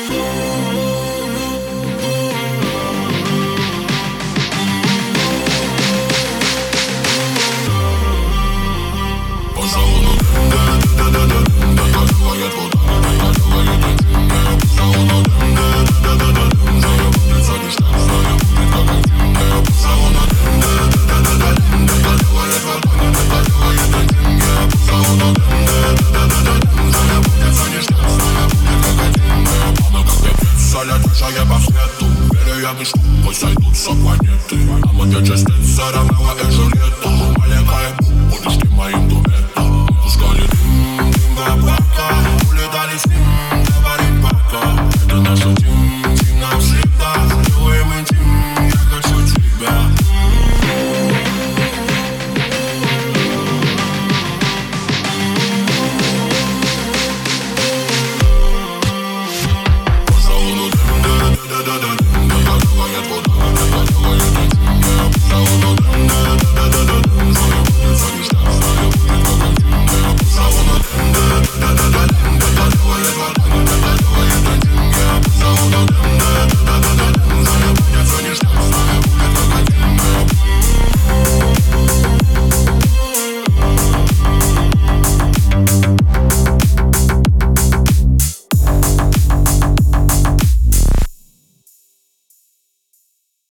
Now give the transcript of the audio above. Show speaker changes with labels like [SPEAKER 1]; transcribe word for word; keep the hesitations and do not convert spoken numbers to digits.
[SPEAKER 1] Летящая по свету, верю я в мечту, пусть сойдутся планеты. А мы где частицы Ромео и Джульетта. Маленькая будешь ты моим дуэтом. Пускали дым, дым до облака, улетали с ним.